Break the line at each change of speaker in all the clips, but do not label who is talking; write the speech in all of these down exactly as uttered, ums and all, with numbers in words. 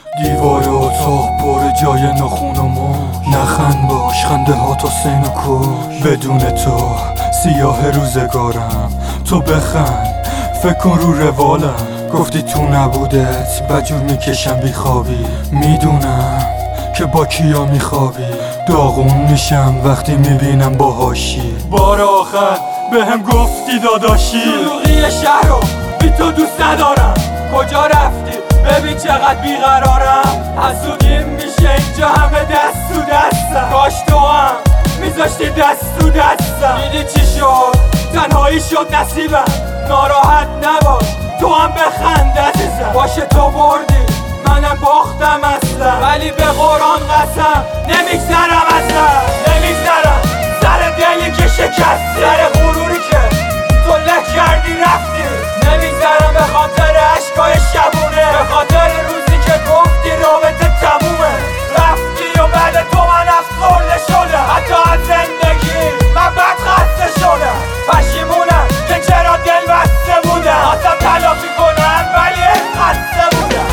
دیوار اتاق پر جای نخون و مو، نخند باش خنده ها تا سین و کش. بدون تو سیاه روزگارم، تو بخند فکر کن رو روالم. گفتی تو نبودت بجور میکشم بیخوابی، میدونم که با کیا میخوابی. داغون میشم وقتی میبینم باهاشی. بار آخر به هم گفتی داداشی، شلوغی شهر رو بی تو دوست ندارم. کجا رفتی؟ ببین چقدر بیقرارم. حسودیم میشه اینجا همه دست تو دستم. کاش تو هم میذاشتی دست تو دستم. دیدی چی شد؟ تنهایی شد نصیبم. ناراحت نباش تو هم بخند عزیزم. باشه تو بردی منم باختم اصلا، ولی به قرآن قسم نمیگذرم اصلا. نمیگذرم سر دلی که شکستی، سر غروری که تو له کردی رفتی. نمیگذرم به خاطر عشقای شبونه، به خاطر روزی که گفتی رابطه تمومه. رفتی و بعد تو من افسرده شدم. حتی از زندگی من بد خسته شدم. پشیمونم که چرا دل بسته بودم. خواستم تلافی کنم ولی خسته بودم.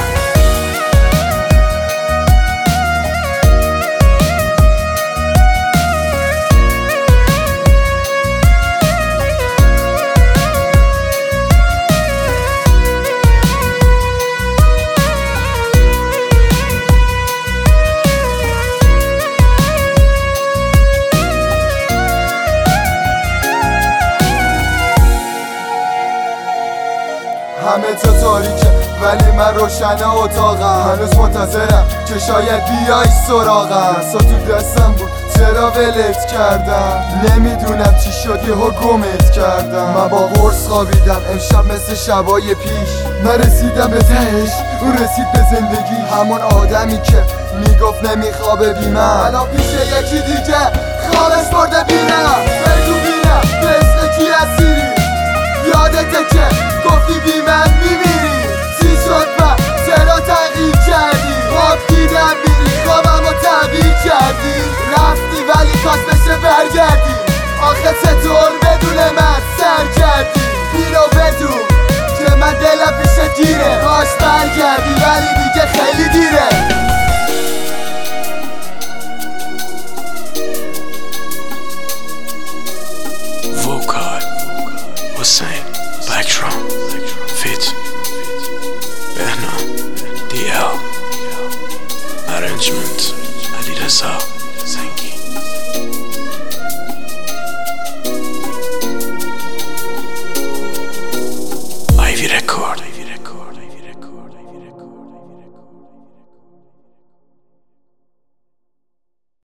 همه جا تاریکه ولی من روشن اتاقم. هنوز منتظرم که شاید بیای سراغم. سا تو دستم بود چرا ولت کردم. نمیدونم چی شد یهو گمت کردم. من با قرص خوابیدم امشب مثل شبای پیش. من رسیدم به تهش اون رسید به زندگی. همون آدمی که میگفت نمیخوابه بی من، الان پیش یکی دیگه خوابش برده بینم. بگو بینم به اسم کی اسیری؟ یادته که گفتی بی من میمیری. چی شد و چرا تغییر کردی؟ خواب دیدم میری خوابم رو تعبیر کردی. رفتی ولی کاش بشه برگردی. آخه چطور بدون من سر کردی؟ اینو بدون که من دلم